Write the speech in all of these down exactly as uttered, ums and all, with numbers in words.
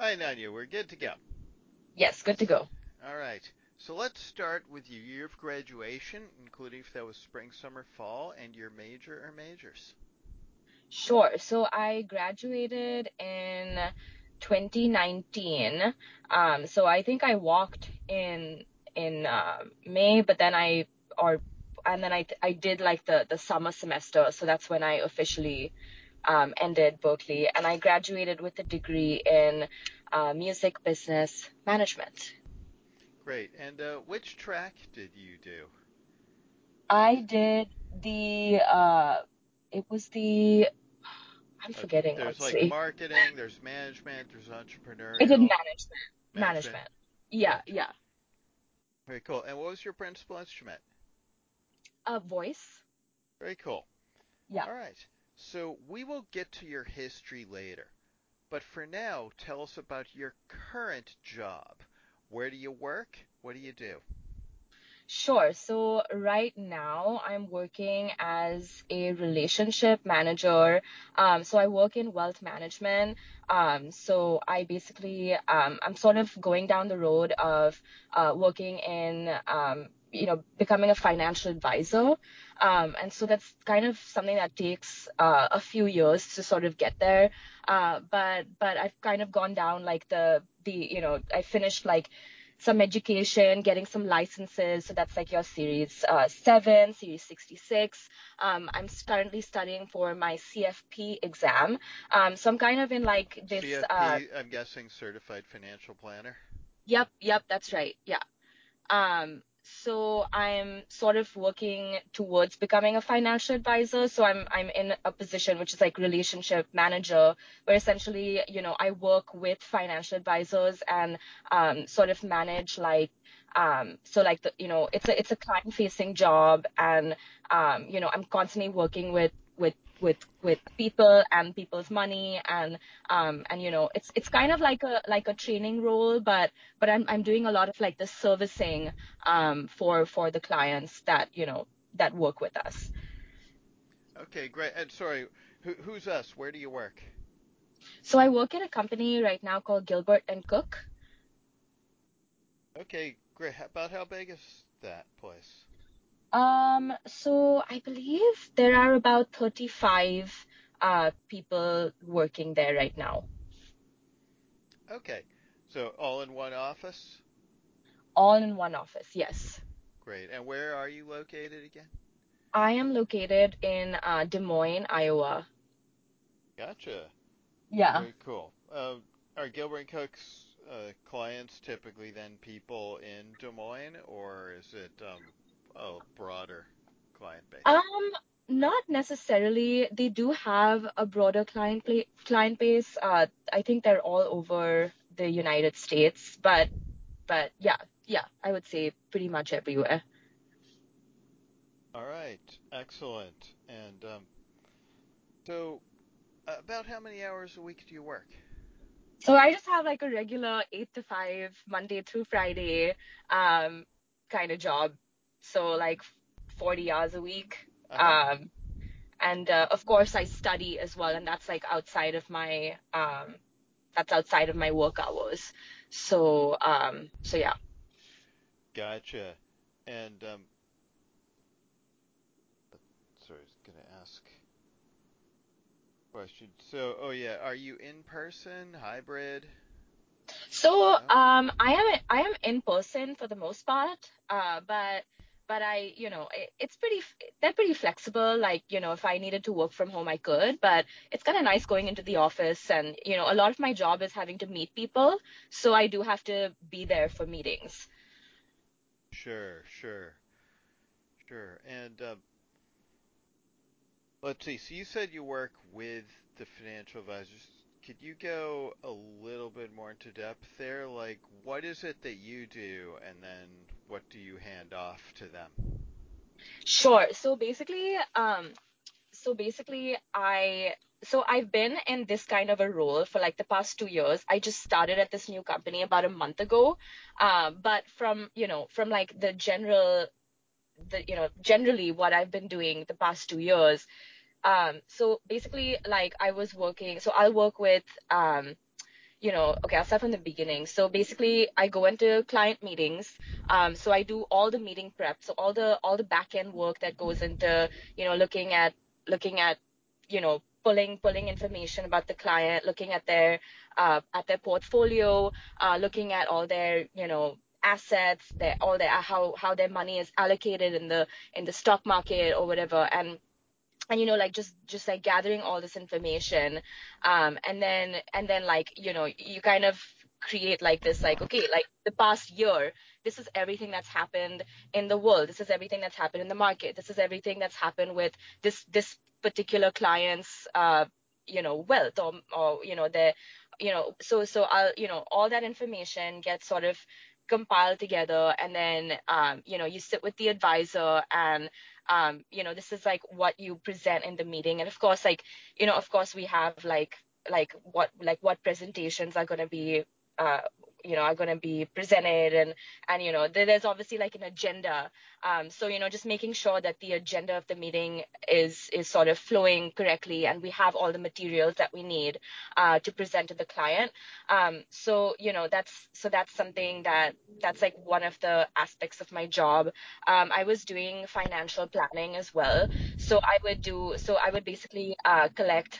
Hi, Nanya. We're good to go. Yes, good to go. All right. So let's start with your year of graduation, including if that was spring, summer, fall, and your major or majors. Sure. So I graduated in twenty nineteen. Um, so I think I walked in in uh, May, but then I or and then I I did like the the summer semester. So that's when I officially um, ended Berkeley, and I graduated with a degree in uh, music business management. Great. And uh, which track did you do? I did the uh, it was the I'm Uh, forgetting there's like honestly. marketing, there's management, there's I did entrepreneurial management. management. Management. Yeah, Gotcha. yeah. Very cool. And what was your principal instrument? A voice. Very cool. Yeah. All right. So we will get to your history later. But for now, tell us about your current job. Where do you work? What do you do? Sure. So right now I'm working as a relationship manager. Um, so I work in wealth management. Um, so I basically um, I'm sort of going down the road of uh, working in um, you know becoming a financial advisor. Um, and so that's kind of something that takes uh, a few years to sort of get there. Uh, but but I've kind of gone down like the the you know I finished like some education, getting some licenses. So that's like your Series uh, seven, Series sixty-six. Um, I'm currently studying for my C F P exam. Um, so I'm kind of in like this. Uh, C F P, I'm guessing certified financial planner. yep, yep, that's right. Yeah. Um, so I'm sort of working towards becoming a financial advisor. So I'm I'm in a position which is like relationship manager, where essentially, you know, I work with financial advisors and um, sort of manage like um, so like the you know it's a it's a client facing job, and um, you know I'm constantly working with with with with people and people's money, and um and you know it's it's kind of like a like a training role, but but I'm I'm doing a lot of like the servicing um, for for the clients that you know that work with us. Okay, great. And sorry, who, who's us? Where do you work? So I work at a company right now called Gilbert and Cook. Okay, great. How, about how big is that place? Um, so I believe there are about thirty-five uh, people working there right now, Okay, so all in one office? all in one office. Yes, Great. And where are you located again? I am located in uh, Des Moines, Iowa. Gotcha. Yeah. Very cool. Uh, are Gilbert and Cook's uh, clients typically then people in Des Moines, or is it um, a broader client base? Um, Not necessarily. They do have a broader client pla client base. Uh, I think they're all over the United States, but but yeah, yeah, I would say pretty much everywhere. All right, excellent. And um, so, uh, about how many hours a week do you work? So I just have like a regular eight to five, Monday through Friday, um, kind of job. So like forty hours a week. Uh huh. Um, and uh, of course I study as well, and that's like outside of my um, that's outside of my work hours. So um, so yeah. Gotcha. And um, sorry, I was gonna ask a question. So, oh yeah, are you in person, hybrid, So remote? um, I am I am in person for the most part, uh, but but I you know it, it's pretty f- they're pretty flexible. Like you know if I needed to work from home I could, but it's kind of nice going into the office, and you know a lot of my job is having to meet people, so I do have to be there for meetings. Sure, sure, sure. And um, let's see. So you said you work with the financial advisors. Could you go a little bit more into depth there? Like, what is it that you do, and then what do you hand off to them? Sure. So basically, um, so basically I so I've been in this kind of a role for like the past two years. I just started at this new company about a month ago. Um, but from, you know, from like the general the you know, generally what I've been doing the past two years. Um, so basically like I was working, so I'll work with um you know, okay, I'll start from the beginning. So basically, I go into client meetings. Um, so I do all the meeting prep. So all the all the back end work that goes into, you know, looking at looking at, you know, pulling pulling information about the client, looking at their uh, at their portfolio, uh, looking at all their, you know, assets, their all their how how their money is allocated in the in the stock market or whatever, and and you know like just just like gathering all this information, um and then and then like you know you kind of create like this, like, okay, like the past year, this is everything that's happened in the world, this is everything that's happened in the market, this is everything that's happened with this this particular client's uh you know wealth, or or you know their, you know so so I'll, you know all that information gets sort of compiled together, and then um you know you sit with the advisor, and um you know this is like what you present in the meeting. And of course, like, you know of course we have like like what like what presentations are going to be uh you know are going to be presented, and and you know there, there's obviously like an agenda. Um so you know just making sure that the agenda of the meeting is is sort of flowing correctly, and we have all the materials that we need uh to present to the client. Um so you know that's so that's something that that's like one of the aspects of my job. um, I was doing financial planning as well. So I would do, so I would basically uh, collect,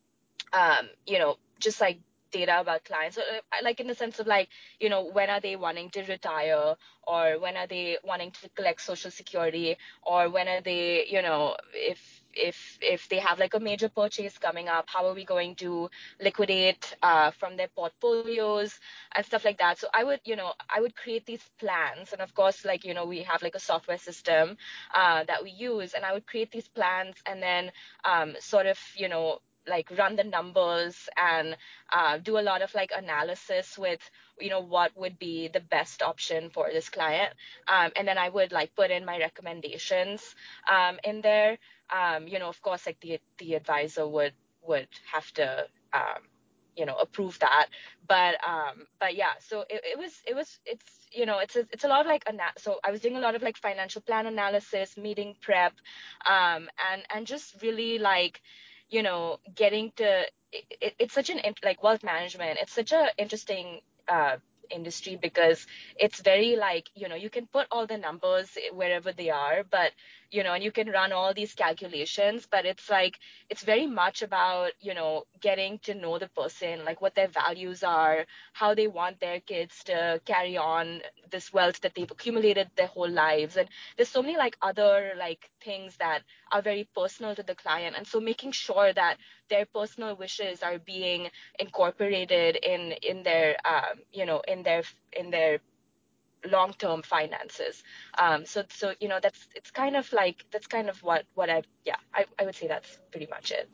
um, you know, just like data about clients. So, uh, like in the sense of like, you know, when are they wanting to retire, or when are they wanting to collect Social Security, or when are they, you know, if if if they have like a major purchase coming up, how are we going to liquidate uh, from their portfolios and stuff like that. So I would, you know, I would create these plans, and of course, like, you know, we have like a software system uh, that we use, and I would create these plans, and then um, sort of, you know, like run the numbers, and uh, do a lot of like analysis with, you know what would be the best option for this client, um, and then I would like put in my recommendations um, in there. Um, you know of course, like the the advisor would would have to um, you know approve that. But um but yeah, so it, it was it was it's you know it's a, it's a lot of like ana- so I was doing a lot of like financial plan analysis, meeting prep, um and and just really like, you know getting to it, it, it's such an like wealth management, it's such a interesting uh industry, because it's very like, you know you can put all the numbers wherever they are, but you know and you can run all these calculations, but it's like it's very much about, you know getting to know the person, like what their values are, how they want their kids to carry on this wealth that they've accumulated their whole lives. And there's so many like other like things that are very personal to the client, and so making sure that their personal wishes are being incorporated in in their um, you know in their in their long-term finances. Um, so so you know that's it's kind of like that's kind of what what I yeah I, I would say that's pretty much it.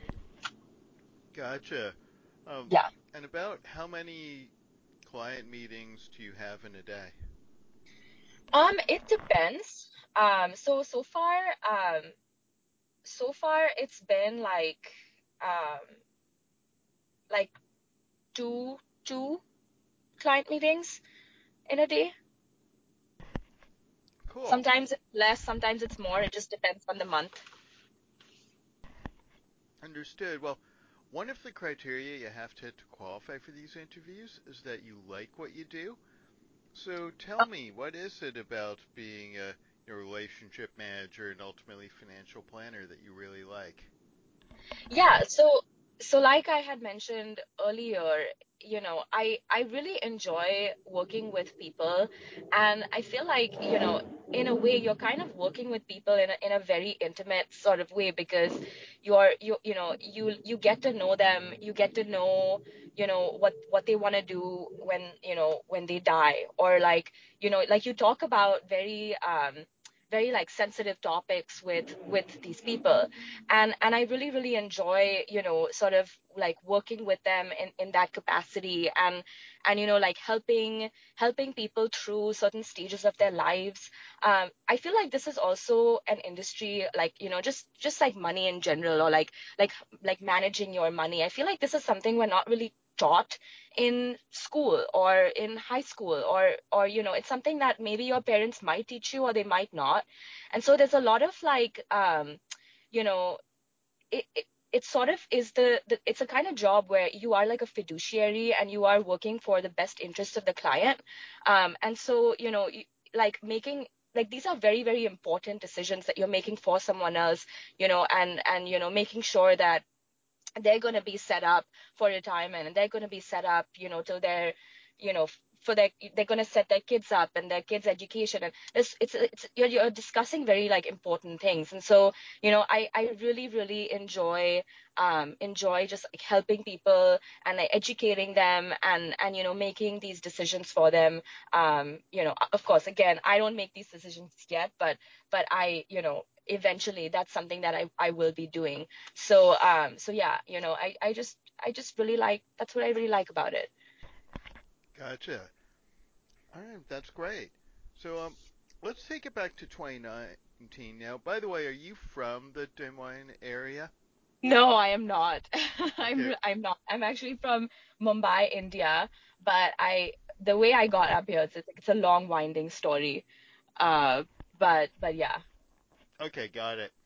Gotcha. Um, Yeah. and about how many client meetings do you have in a day? Um, it depends. Um, so so far, um, so far it's been like um like two two client meetings in a day. Cool. Sometimes it's less, sometimes it's more. It just depends on the month. Understood. Well, one of the criteria you have to hit to qualify for these interviews is that you like what you do. So tell me, what is it about being a, a relationship manager and ultimately financial planner that you really like? Yeah, so so like I had mentioned earlier, you know, I I really enjoy working with people, and I feel like, you know, in a way you're kind of working with people in a, in a very intimate sort of way, because you're you you know, you you get to know them, you get to know, you know, what what they want to do when, you know, when they die, or like, you know, like you talk about very um very like sensitive topics with with these people, and and I really really enjoy, you know sort of like working with them in in that capacity, and and you know like helping helping people through certain stages of their lives. um I feel like this is also an industry, like, you know just just like money in general, or like like like managing your money. I feel like this is something we're not really taught in school or in high school, or or you know it's something that maybe your parents might teach you or they might not. And so there's a lot of like um you know it, it, it sort of is the, the it's a kind of job where you are like a fiduciary and you are working for the best interest of the client. Um, and so, you know, you, like making like these are very, very important decisions that you're making for someone else, you know, and and you know, making sure that they're going to be set up for retirement, and they're going to be set up, you know, till they're, you know, for their, they're going to set their kids up and their kids education. And this it's it's you're, you're discussing very like important things. And so, you know, i i really, really enjoy um enjoy just like helping people and like educating them, and and you know, making these decisions for them. Um you know, of course, again, I don't make these decisions yet, but but I, you know, eventually that's something that i i will be doing. So um so yeah, you know, I I just I just really like, that's what I really like about it. Gotcha. All right, that's great. So um, let's take it back to twenty nineteen now. By the way, are you from the Des Moines area? No, I am not. I'm Okay, re- I'm not. I'm actually from Mumbai, India, but I the way I got up here, it's it's it's a long winding story. Uh but but yeah, okay, got it.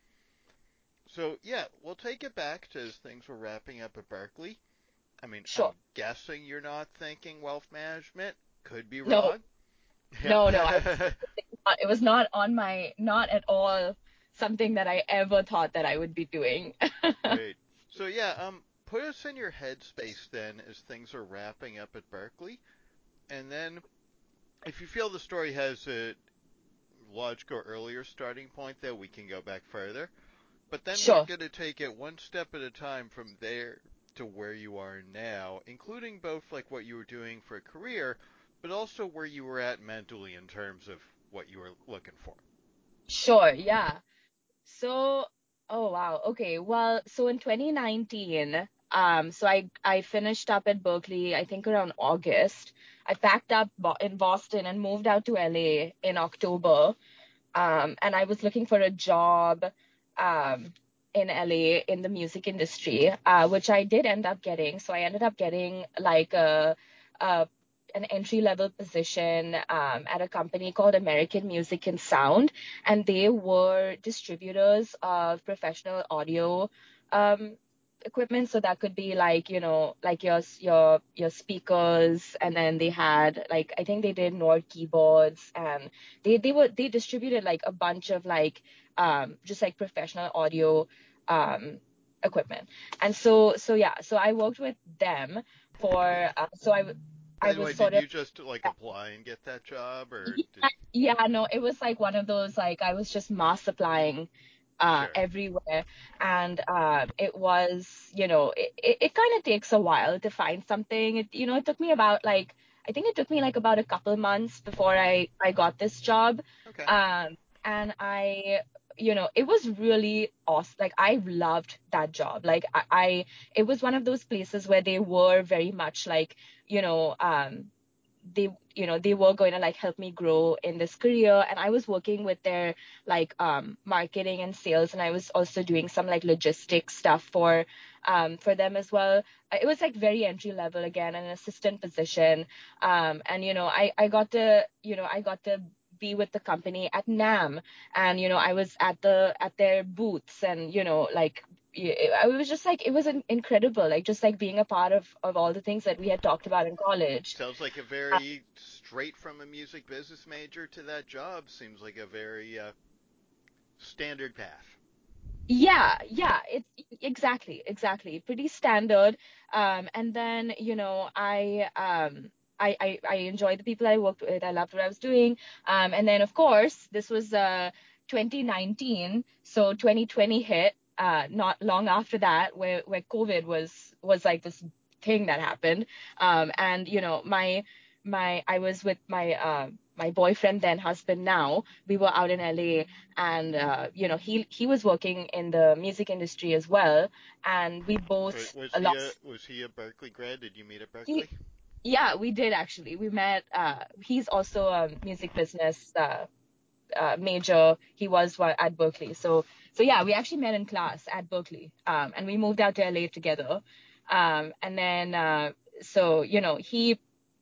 So yeah, we'll take it back to as things were wrapping up at Berkeley. I mean, sure. I'm guessing you're not thinking wealth management. Could be No, wrong. no, no. I Yeah. it was not on my, not at all something that I ever thought that I would be doing. Great. So yeah, um, put us in your headspace then as things are wrapping up at Berkeley, and then if you feel the story has a logical earlier starting point, there we can go back further. But then we're Sure. going to take it one step at a time from there to where you are now, including both like what you were doing for a career, but also where you were at mentally in terms of what you were looking for. Sure. Yeah. So, oh wow. Okay. Well, so in twenty nineteen, um, so I I finished up at Berkeley, I think around August. I packed up Bo in Boston and moved out to L A in October. Um, and I was looking for a job, um, in L A in the music industry, uh, which I did end up getting. So I ended up getting like a, a an entry level position um, at a company called American Music and Sound, and they were distributors of professional audio um, equipment. So that could be like, you know, like your your your speakers, and then they had like, I think they did Nord keyboards, and they they were they distributed like a bunch of like um just like professional audio um equipment. And so so yeah, so I worked with them for uh, so I w- I By the was way, did sort of, you just like apply and get that job, or did yeah, yeah, no, it was like one of those, like I was just mass applying uh sure? everywhere. And um it was, you know, it, it, it kind of takes a while to find something. It, you know, it took me about like, I think it took me like about a couple months before I I got this job. Okay. Um and I, you know, it was really awesome. Like I loved that job. Like I, I it was one of those places where they were very much like, you know, um they you know, they were going to like help me grow in this career. And I was working with their like um marketing and sales, and I was also doing some like logistics stuff for um for them as well. Uh, it was like very entry level, again, an assistant position. Um and you know, i i got to, you know, I got to be with the company at NAMM, and you know, I was at the at their booths, and you know, like y- I was just like, it was an incredible, like just like being a part of of all the things that we had talked about in college. Sounds like a very straight from a music business major to that job. Seems like a very uh, standard path. Yeah, yeah, it's exactly, exactly. Pretty standard. Um, and then, you know, I um I, I I enjoyed the people I worked with. I loved what I was doing. Um, and then of course, this was uh twenty nineteen, so twenty twenty hit, uh not long after that, where where COVID was was like this thing that happened. Um, and you know, my my I was with my uh my boyfriend, then husband now. We were out in L A, and uh, you know, he he was working in the music industry as well, and we Wa- both Was he a lost. was he a Berkeley grad? Did you meet at He, Berkeley? yeah, we did actually. We met. Uh, he's also a music business uh, uh, major. He was wa- at Berkeley, so so yeah, we actually met in class at Berkeley, um, and we moved out to L A together. Um, and then uh, so you know, he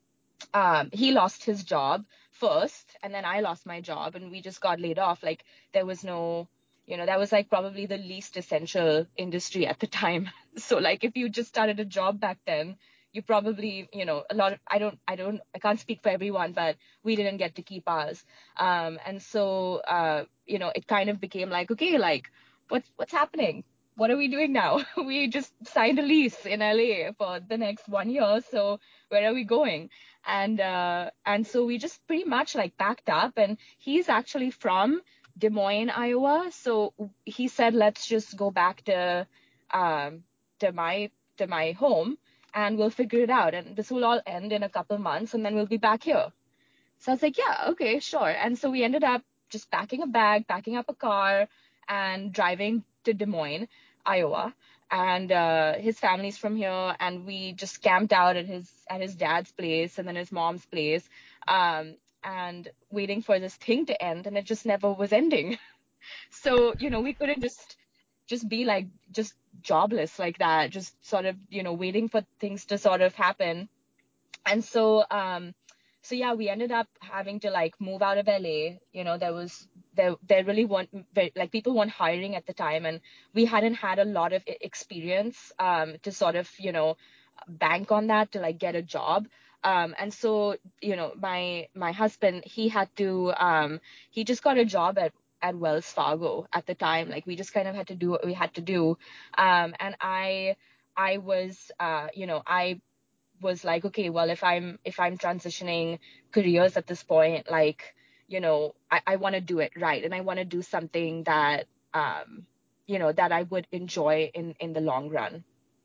um, he lost his job first, and then I lost my job, and we just got laid off. Like there was no, You know, that was like probably the least essential industry at the time. So like if you just started a job back then, you probably, you know, a lot of, I don't, I don't, I can't speak for everyone, but we didn't get to keep ours. Um, and so, uh, you know, it kind of became like, okay, like what's, what's happening? What are we doing now? We just signed a lease in L A for the next one year. So where are we going? And, uh, and so we just pretty much like packed up, and he's actually from Des Moines, Iowa. So he said, let's just go back to, um, to my, to my home, and we'll figure it out. And this will all end in a couple months, and then we'll be back here. So I was like, yeah, okay, sure. And so we ended up just packing a bag, packing up a car, and driving to Des Moines, Iowa. And uh, his family's from here, and we just camped out at his at his dad's place and then his mom's place, um, and waiting for this thing to end, and it just never was ending. So, you know, we couldn't just just be like just jobless like that, just sort of, you know, waiting for things to sort of happen. And so um so yeah, we ended up having to like move out of L A. You know, there was there there really weren't very, like people weren't hiring at the time, and we hadn't had a lot of e- experience um to sort of, you know, bank on that to like get a job. Um, and so, you know, my my husband, he had to um he just got a job at at Wells Fargo at the time. Like we just kind of had to do what we had to do. Um, and I I was uh you know, I was like, okay, well, if I'm if I'm transitioning careers at this point, like, you know, I, I want to do it right, and I want to do something that um you know, that I would enjoy in in the long run.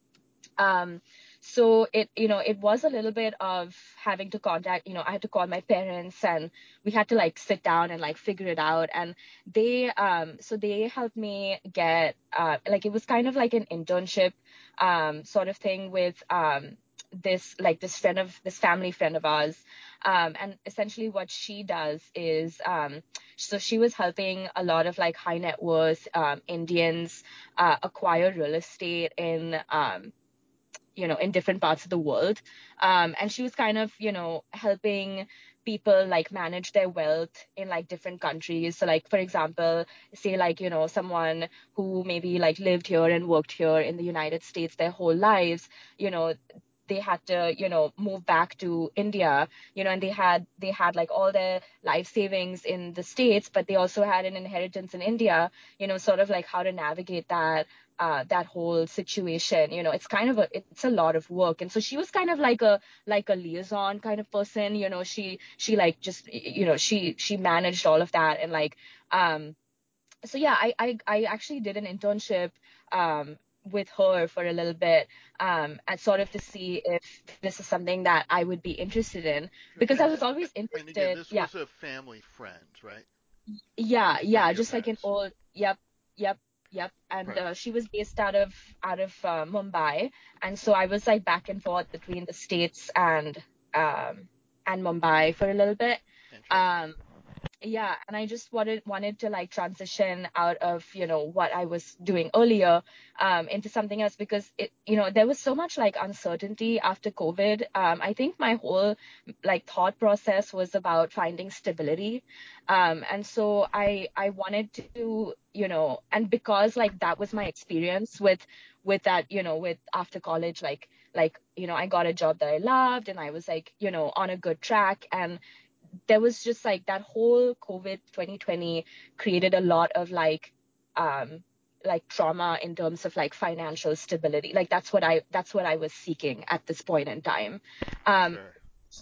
Um, so it, you know, it was a little bit of having to contact, you know, I had to call my parents, and we had to like sit down and like figure it out. And they, um, so they helped me get, uh, like it was kind of like an internship, um, sort of thing with, um, this like this friend of this family friend of ours. Um, and essentially what she does is, um, so she was helping a lot of like high net worth, um, Indians, uh, acquire real estate in, um, you know, in different parts of the world. Um, and she was kind of, you know, helping people like manage their wealth in like different countries. So like, for example, say like, you know, someone who maybe like lived here and worked here in the United States their whole lives, you know, they had to, you know, move back to India, you know, and they had they had like all their life savings in the States, but they also had an inheritance in India, you know, sort of like how to navigate that uh, that whole situation. You know, it's kind of a it's a lot of work. And so she was kind of like a like a liaison kind of person. You know, she she like just you know she she managed all of that. And like um so yeah, I, I I actually did an internship um with her for a little bit, um and sort of to see if this is something that I would be interested in, because I Okay. was always And again, interested. this Yeah, was a family friend, right? yeah, From yeah, your just like an parents. old. Yep, yep, yep. And Right. uh, she was based out of out of uh, Mumbai, and so I was like back and forth between the States and um and Mumbai for a little bit. Interesting. Um, yeah, and I just wanted wanted to like transition out of, you know, what I was doing earlier, um into something else, because it, you know, there was so much like uncertainty after COVID. um I think my whole like thought process was about finding stability. Um and so I I wanted to, you know, and because like that was my experience with with that, you know, with after college, like like you know, I got a job that I loved, and I was like, you know, on a good track. And there was just like that whole COVID twenty twenty created a lot of like um like trauma in terms of like financial stability. Like that's what I that's what I was seeking at this point in time. Um Sure.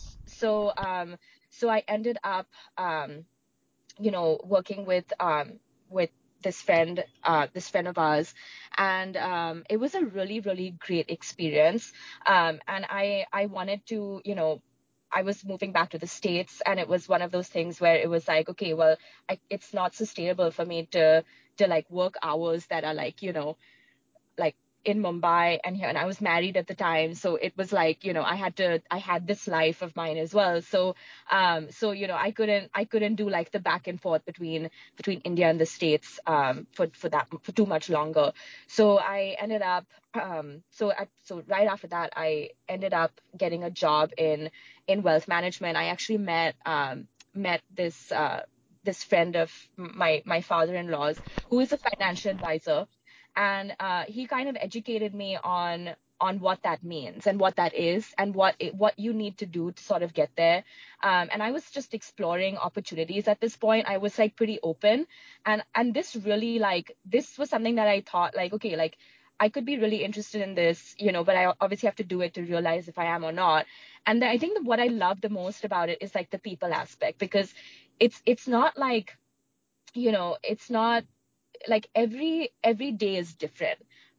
so um so I ended up um you know, working with um with this friend uh this friend of ours. And um it was a really really great experience. Um and I I wanted to, you know, I was moving back to the States, and it was one of those things where it was like, okay, well, I, it's not sustainable for me to to like work hours that are like, you know, like in Mumbai and here. And I was married at the time. So it was like, you know, I had to, I had this life of mine as well. So, um, so, you know, I couldn't, I couldn't do like the back and forth between, between India and the States, um, for, for that, for too much longer. So I ended up, um, so, at, so right after that, I ended up getting a job in, in wealth management. I actually met, um, met this, uh, this friend of my my father-in-law's who is a financial advisor, and uh, he kind of educated me on on what that means and what that is and what it, what you need to do to sort of get there. Um, and I was just exploring opportunities at this point. I was like pretty open, and and this really like this was something that I thought like, okay, like I could be really interested in this, you know, but I obviously have to do it to realize if I am or not. And then I think that what I love the most about it is like the people aspect, because it's it's not like, you know, it's not like every every day is different,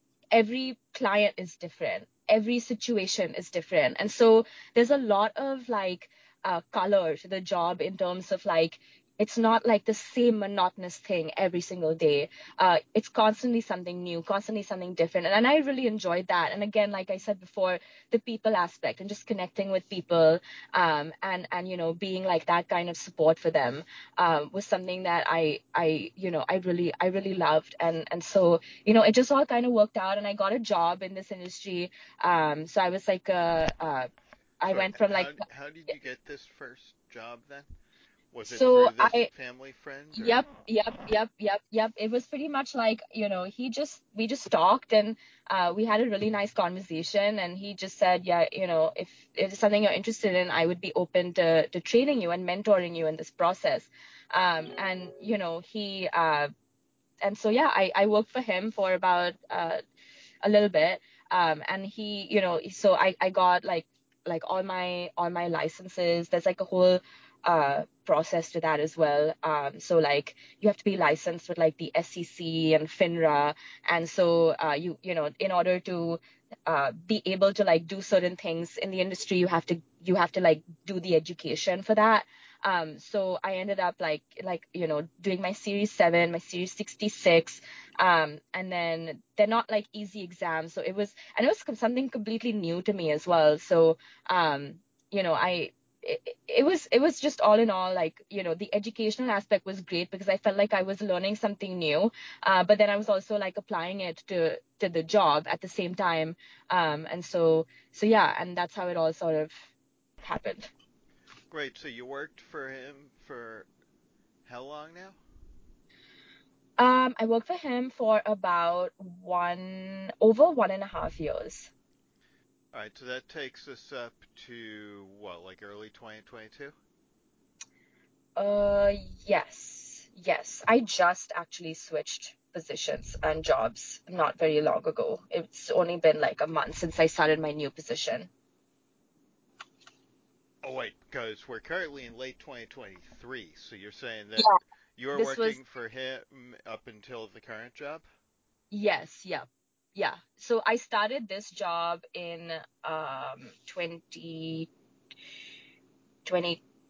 every client is different, every situation is different. And so there's a lot of like uh, color to the job in terms of like, it's not like the same monotonous thing every single day. Uh, it's constantly something new, constantly something different. And, and I really enjoyed that. And again, like I said before, the people aspect and just connecting with people, um, and, and, you know, being like that kind of support for them, um, was something that I, I, you know, I really, I really loved. And, and so, you know, it just all kind of worked out, and I got a job in this industry. Um, so I was like, uh, uh, I Sorry, went from like, how how did you get this first job then? Was it so through this I, family friend or? yep, yep, yep, yep, yep. It was pretty much like, you know, he just, we just talked, and uh, we had a really nice conversation. And he just said, yeah, you know, if, if it's something you're interested in, I would be open to, to training you and mentoring you in this process. Um, and, you know, he, uh, and so, yeah, I, I worked for him for about uh, a little bit. Um, and he, you know, so I, I got like like all my all my licenses. There's like a whole uh process to that as well. Um, so like you have to be licensed with like the S E C and FINRA. And so uh you you know, in order to uh be able to like do certain things in the industry, you have to you have to like do the education for that. Um, so I ended up like like you know, doing my series seven, my series sixty-six, um, and then they're not like easy exams. So it was, and it was com- something completely new to me as well. So, um, you know, I, it, it was, it was just all in all, like, you know, the educational aspect was great because I felt like I was learning something new. Uh, but then I was also like applying it to, to the job at the same time. Um, and so, so yeah, and that's how it all sort of happened. Great, so you worked for him for how long now? Um, I worked for him for about one, over one and a half years. All right, so that takes us up to what, like early twenty twenty-two? Uh, yes, yes. I just actually switched positions and jobs not very long ago. It's only been like a month since I started my new position. Oh wait, because we're currently in late twenty twenty-three, so you're saying that Yeah, you were this was, working for him up until the current job? yes, yeah, yeah. So I started this job in um twenty twenty-two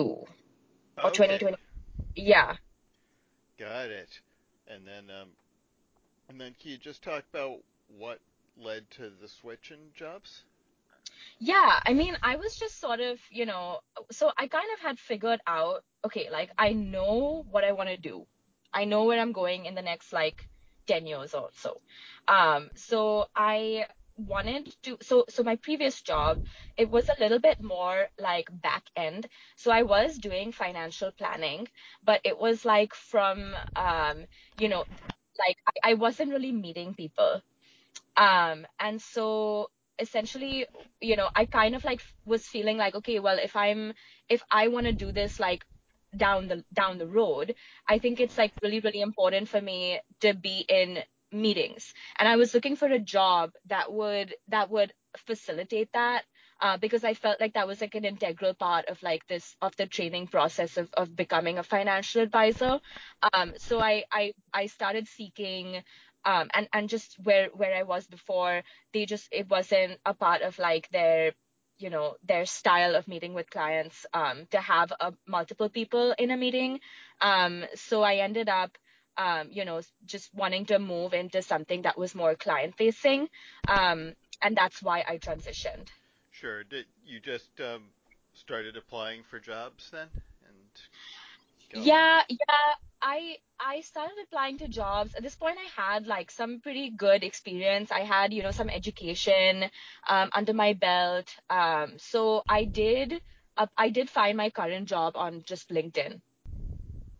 or Okay, twenty twenty. Yeah. got it. And then, um, and then can you just talk about what led to the switch in jobs? Yeah, I mean, I was just sort of, you know, so I kind of had figured out, okay, like I know what I want to do. I know where I'm going in the next like ten years or so. Um, so I wanted to, so so my previous job, it was a little bit more like back end. So I was doing financial planning, but it was like from um, you know, like I, I wasn't really meeting people. Um, and so essentially, you know, I kind of like was feeling like, okay, well, if I'm, if I want to do this like down the down the road, I think it's like really, really important for me to be in meetings. And I was looking for a job that would that would facilitate that. Uh, because I felt like that was like an integral part of like this of the training process of, of becoming a financial advisor. Um, so I, I I started seeking, um, and and just where where I was before, they just it wasn't a part of like their, you know, their style of meeting with clients, um, to have uh, multiple people in a meeting. Um, so I ended up, um, you know, just wanting to move into something that was more client facing, um, and that's why I transitioned. Sure. Did you just um, started applying for jobs then and going or? Yeah, yeah. I I started applying to jobs. At this point, I had like some pretty good experience. I had, you know, some education um, under my belt. Um, so I did uh, I did find my current job on just LinkedIn.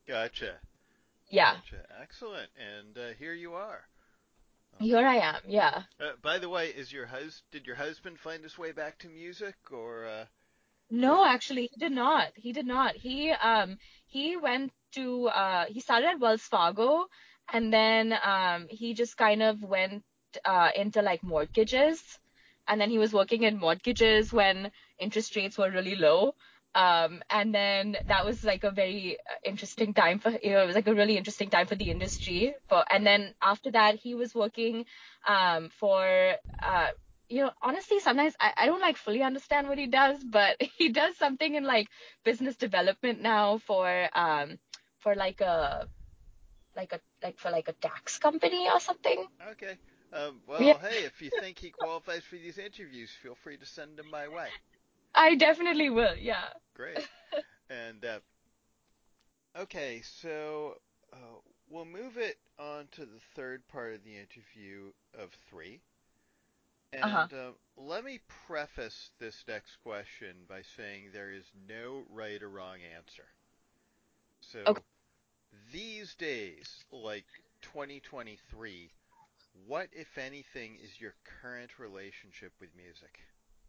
Gotcha. Yeah, Gotcha. Excellent. And uh, here you are. Um, here I am. Yeah. uh, by the way, is your hus did your husband find his way back to music, or uh, or No, actually, he did not. He did not. He um he went to uh he started at Wells Fargo, and then um he just kind of went uh into like mortgages, and then he was working in mortgages when interest rates were really low. Um and then that was like a very uh, interesting time for, you know, it was like a really interesting time for the industry. For and then after that he was working um for uh you know, honestly, sometimes I, I don't like fully understand what he does, but he does something in like business development now for um for like a like a like for like a tax company or something. okay? Um, Yeah, well, hey, if you think he qualifies for these interviews, feel free to send him my way. I definitely will. Yeah. Great. And uh, okay, so uh, we'll move it on to the third part of the interview of three. Uh-huh. And uh, let me preface this next question by saying there is no right or wrong answer. Okay. So these days, like twenty twenty-three, what, if anything, is your current relationship with music?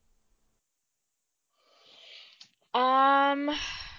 Um,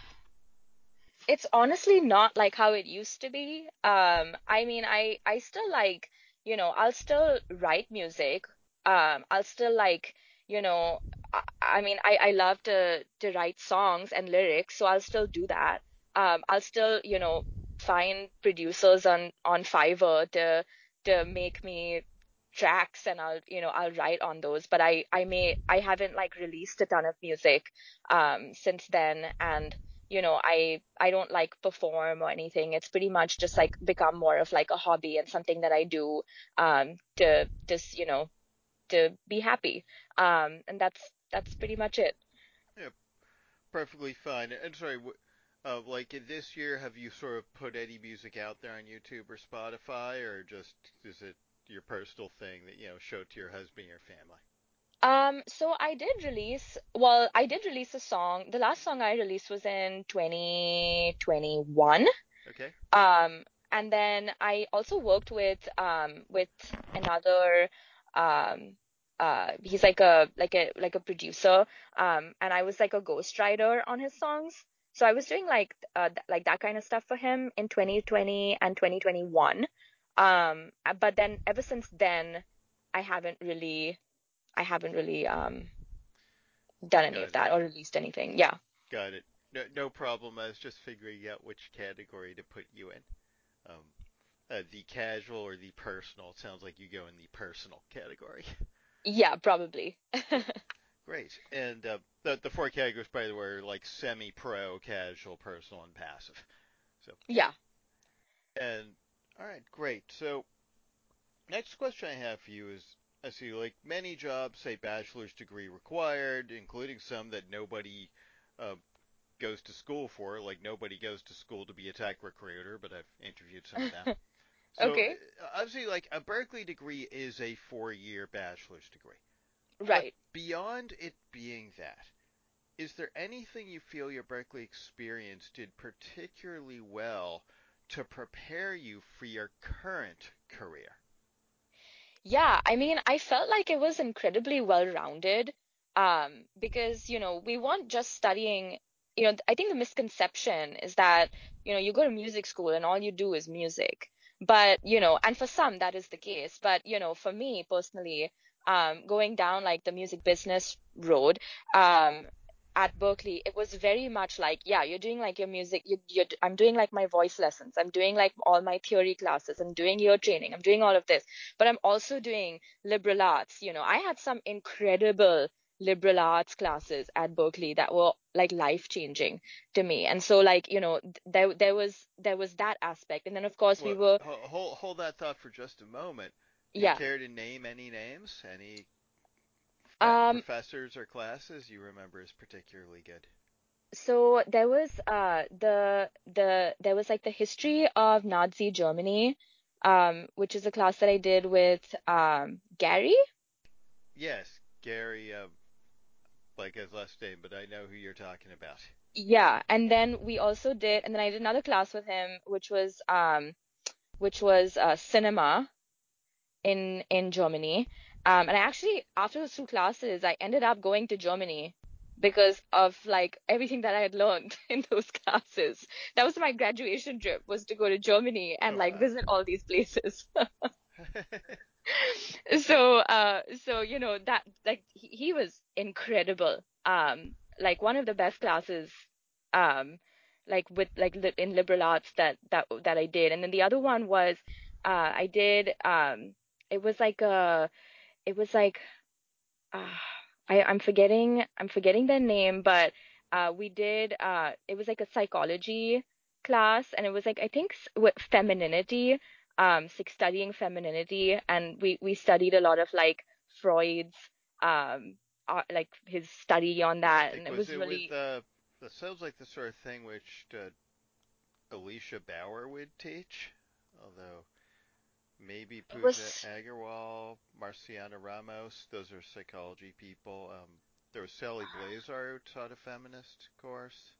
it's honestly not like how it used to be. Um, I mean, I I still like, you know, I'll still write music. Um, I'll still like, you know, I, I mean, I I love to to write songs and lyrics, so I'll still do that. Um, I'll still, you know, find producers on on Fiverr to to make me tracks, and I'll, you know, I'll write on those. But I I may I haven't like released a ton of music um since then, and you know, I I don't like perform or anything. It's pretty much just like become more of like a hobby and something that I do um to just, you know, to be happy. Um and that's that's pretty much it. Yeah, perfectly fine. And sorry, uh, like this year, have you sort of put any music out there on YouTube or Spotify, or just is it your personal thing that you know show to your husband, your family? Um so I did release, well, I did release a song. The last song I released was in twenty twenty-one. Okay. Um, and then I also worked with um with another um uh he's like a like a like a producer, um and I was like a ghostwriter on his songs. So I was doing like uh th- like that kind of stuff for him in twenty twenty and twenty twenty-one. Um uh, but then ever since then I haven't really I haven't really um done any of Got it. that or released anything. Yeah. Got it. No, no problem. I was just figuring out which category to put you in. Um, uh, the casual or the personal. It sounds like you go in the personal category. Yeah, probably. Great. Great. And uh, the the four categories, by the way, are like semi-pro, casual, personal, and passive. So yeah. Yeah, And all right, great. So next question I have for you is, I see like many jobs say bachelor's degree required, including some that nobody uh, goes to school for. Like nobody goes to school to be a tech recruiter, but I've interviewed some of them. So okay. uh, obviously, like a Berkeley degree is a four-year bachelor's degree. But Right. beyond it being that, is there anything you feel your Berkeley experience did particularly well to prepare you for your current career? Yeah, I mean, I felt like it was incredibly well-rounded, um, because, you know, we weren't just studying, you know, I think the misconception is that, you know, you go to music school and all you do is music. But, you know, and for some that is the case. But, you know, for me personally, um, going down like the music business road, um, at Berkeley, it was very much like, yeah, you're doing like your music, you, you're, I'm doing like my voice lessons, I'm doing like all my theory classes, I'm doing your training, I'm doing all of this, but I'm also doing liberal arts. You know, I had some incredible liberal arts classes at Berkeley that were like life changing to me. And so like, you know, th- there there was there was that aspect. And then of course we Well, were, hold hold that thought for just a moment. Do you yeah. care to name any names? Any Um professors or classes you remember as particularly good? so there was uh the the there was like the history of Nazi Germany, um, which is a class that I did with um Gary. Yes, Gary, uh, like his last name, but I know who you're talking about. yeah, and then we also did, and then I did another class with him, which was um, which was uh, cinema in in Germany. Um, and I actually, after those two classes, I ended up going to Germany because of like everything that I had learned in those classes. That was my graduation trip, was to go to Germany and Oh like wow. visit all these places. So, uh, so you know that like he, he was incredible. Um, like one of the best classes, um, like with like li in liberal arts that that that I did. And then the other one was, uh, I did um, it was like a, it was like uh, I I'm forgetting I'm forgetting their name, but uh, we did uh, it was like a psychology class, and it was like I think s- with femininity, um, like studying femininity, and we we studied a lot of like Freud's um, uh, like his study on that, and Like, it was was it with really uh? That sounds like the sort of thing which uh, Alicia Bauer would teach, although maybe it Pooja was Agarwal, Marciana Ramos, those are psychology people. Um, there was Sally Blazar who taught a feminist course.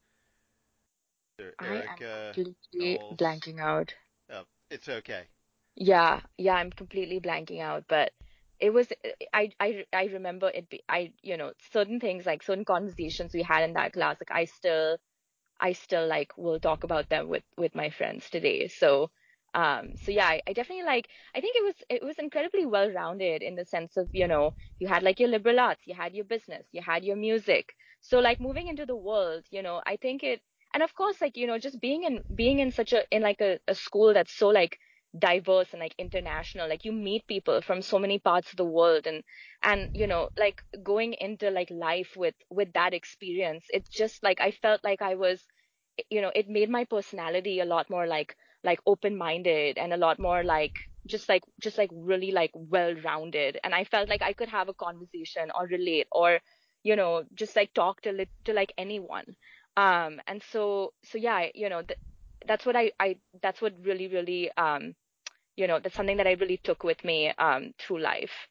There, I am Erica completely Knowles. blanking out. Oh, it's okay. Yeah, yeah, I'm completely blanking out, but it was I I I remember it be I you know certain things like certain conversations we had in that class like I still I still like will talk about them with with my friends today. So um so yeah, I, I definitely like I think it was it was incredibly well rounded in the sense of, you know, you had like your liberal arts, you had your business, you had your music. So like moving into the world, you know, I think it and of course like, you know, just being in being in such a in like a, a school that's so like diverse and like international, like you meet people from so many parts of the world and and you know like going into like life with with that experience, it's just like I felt like I was you know, it made my personality a lot more like like open-minded and a lot more like just like just like really like well-rounded. And I felt like I could have a conversation or relate or, you know, just like talk to lit to like anyone. Um, and so so yeah, you know, th that's what I I that's what really really um, you know, that's something that I really took with me um through life.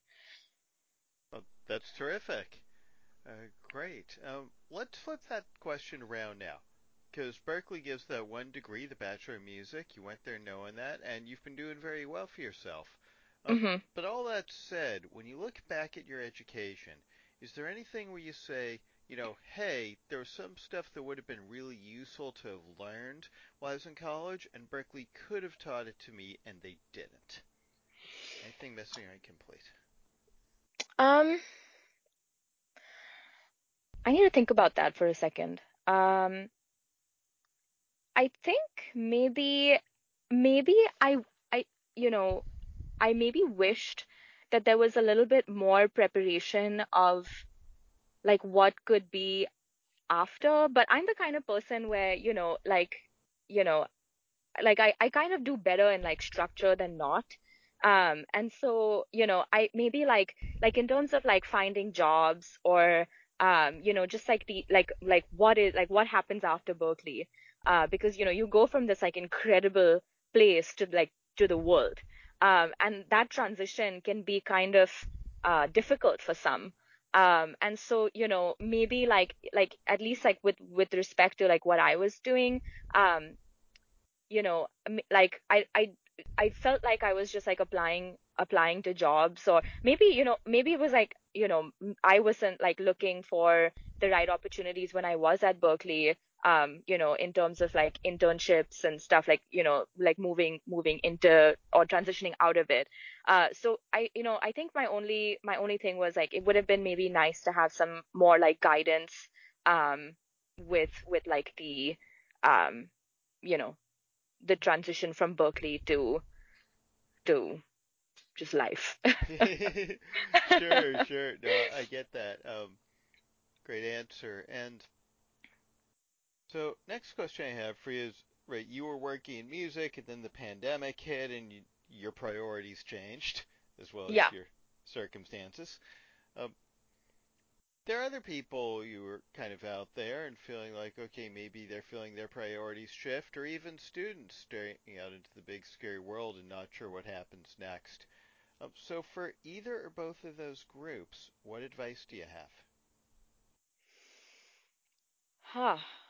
Well, that's terrific. Uh, great. Um, let's flip that question around now. Because Berkeley gives that one degree, the Bachelor of Music. You went there knowing that, and you've been doing very well for yourself. Um, Hmm. but all that said, when you look back at your education, is there anything where you say, you know, hey, there was some stuff that would have been really useful to have learned while I was in college, and Berkeley could have taught it to me, and they didn't? Anything missing or incomplete? Um, I need to think about that for a second. Um, I think maybe maybe I I you know, I maybe wished that there was a little bit more preparation of like what could be after, but I'm the kind of person where, you know, like, you know, like I, I kind of do better in like structure than not. Um, and so, you know, I maybe like like in terms of like finding jobs or um, you know, just like the like like what is like what happens after Berkeley. Uh, because you know, you go from this like incredible place to like to the world. Um, and that transition can be kind of uh difficult for some. Um, and so, you know, maybe like like at least like with with respect to like what I was doing, um, you know, m- like I I I felt like I was just like applying applying to jobs or maybe, you know, maybe it was like, you know, m- I wasn't like looking for the right opportunities when I was at Berkeley, um, you know, in terms of like internships and stuff like, you know, like moving moving into or transitioning out of it. Uh, so I, you know, I think my only my only thing was like it would have been maybe nice to have some more like guidance um with with like the um you know the transition from Berkeley to to just life. Sure, sure. No, I get that. Um, great answer. And so, next question I have for you is, right, you were working in music, and then the pandemic hit, and you, your priorities changed, as well as Yeah. your circumstances. Um, there are other people you were kind of out there and feeling like, okay, maybe they're feeling their priorities shift, or even students staring out into the big scary world and not sure what happens next. Um, so, for either or both of those groups, what advice do you have? Huh.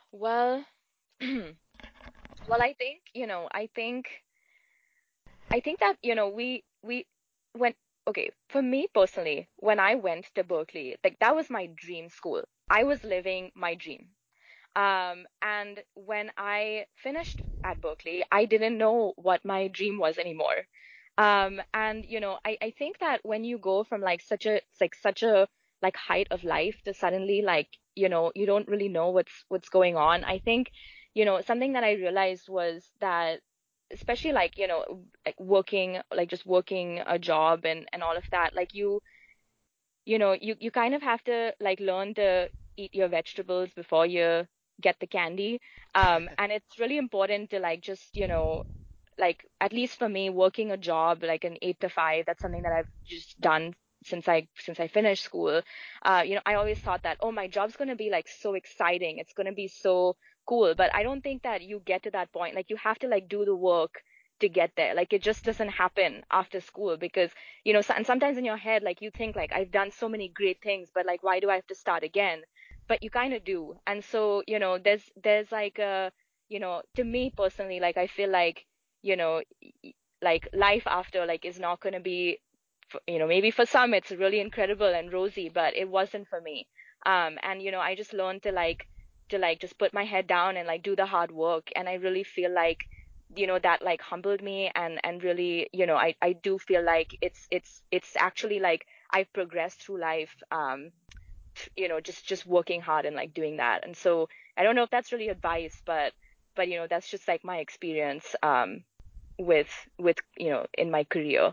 Well, well, I think, you know, I think I think that, you know, we we when okay, for me personally, when I went to Berkeley, like that was my dream school. I was living my dream. Um, and when I finished at Berkeley, I didn't know what my dream was anymore. Um, and you know, I, I think that when you go from like such a it's like such a like height of life to suddenly like, you know, you don't really know what's what's going on. I think, you know, something that I realized was that especially like, you know, like working like just working a job and and all of that, like you you know, you you kind of have to like learn to eat your vegetables before you get the candy. Um, and it's really important to like just, you know, like at least for me, working a job like an eight to five, that's something that I've just done since I since I finished school. Uh, you know, I always thought that, oh, my job's gonna be like so exciting. It's gonna be so cool. But I don't think that you get to that point. Like you have to like do the work to get there. Like it just doesn't happen after school because, you know, so, and sometimes in your head, like you think like I've done so many great things, but like why do I have to start again? But you kind of do. And so, you know, there's there's like a, you know, to me personally, like I feel like you know, like life after like is not going to be, you know, maybe for some it's really incredible and rosy, but it wasn't for me. Um, and you know, I just learned to like to like just put my head down and like do the hard work, and I really feel like you know that like humbled me and and really you know I I do feel like it's it's it's actually like I've progressed through life um you know just just working hard and like doing that. And so I don't know if that's really advice, but but you know that's just like my experience um with with you know in my career.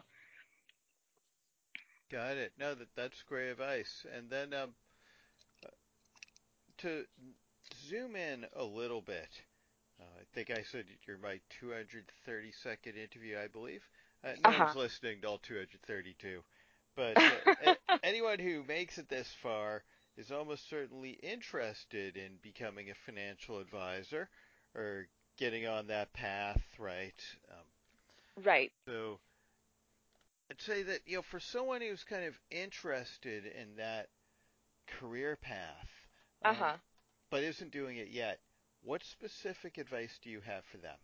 Got it. No, that that's great advice. And then um, to zoom in a little bit, uh, I think I said you're my two hundred thirty-second interview, I believe. Uh, no one's Uh-huh. listening to all two hundred thirty-two, but uh, a- anyone who makes it this far is almost certainly interested in becoming a financial advisor or getting on that path, right? Um, Right. so I'd say that you know, for someone who's kind of interested in that career path, um, Uh-huh. but isn't doing it yet, what specific advice do you have for them?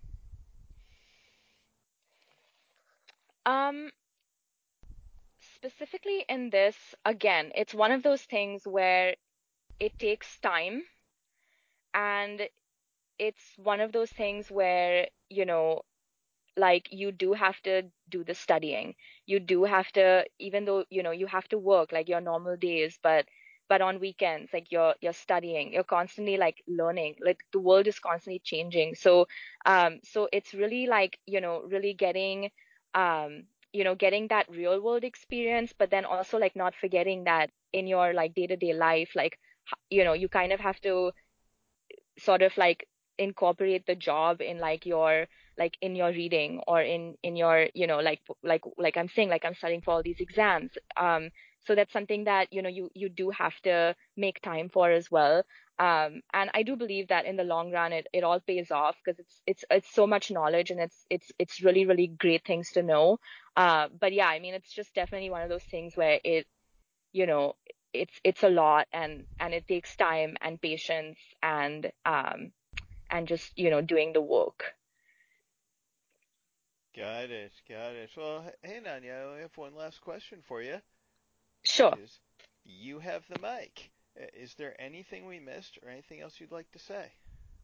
um Specifically in this, again, it's one of those things where it takes time, and it's one of those things where you know like you do have to do the studying. You do have to, even though, you know, you have to work like your normal days, but but on weekends, like you're you're studying, you're constantly like learning. Like the world is constantly changing. So um so it's really like, you know, really getting um you know, getting that real world experience, but then also like not forgetting that in your like day-to-day life, like h- you know, you kind of have to sort of like incorporate the job in like your like in your reading or in in your you know like like like I'm saying, like I'm studying for all these exams. Um so that's something that you know you you do have to make time for as well. Um and I do believe that in the long run it, it all pays off because it's it's it's so much knowledge, and it's it's it's really really great things to know. Uh but yeah, I mean, it's just definitely one of those things where it you know it's it's a lot, and and it takes time and patience and um and just you know doing the work. Got it, got it. Well, hey Nanya, I have one last question for you, which Sure. is, you have the mic. Uh, Is there anything we missed or anything else you'd like to say?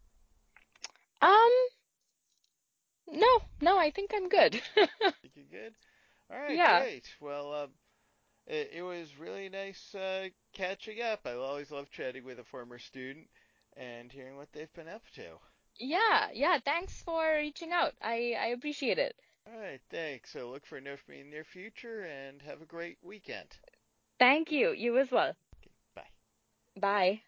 um no, no, I think I'm good. Think you're good? All right, Yeah. great. Well, um, it, it was really nice uh, catching up. I always love chatting with a former student and hearing what they've been up to. Yeah, yeah, thanks for reaching out. I i appreciate it. All right, thanks. So look for enough me in the near future and have a great weekend. Thank you. You as well. Bye. Bye.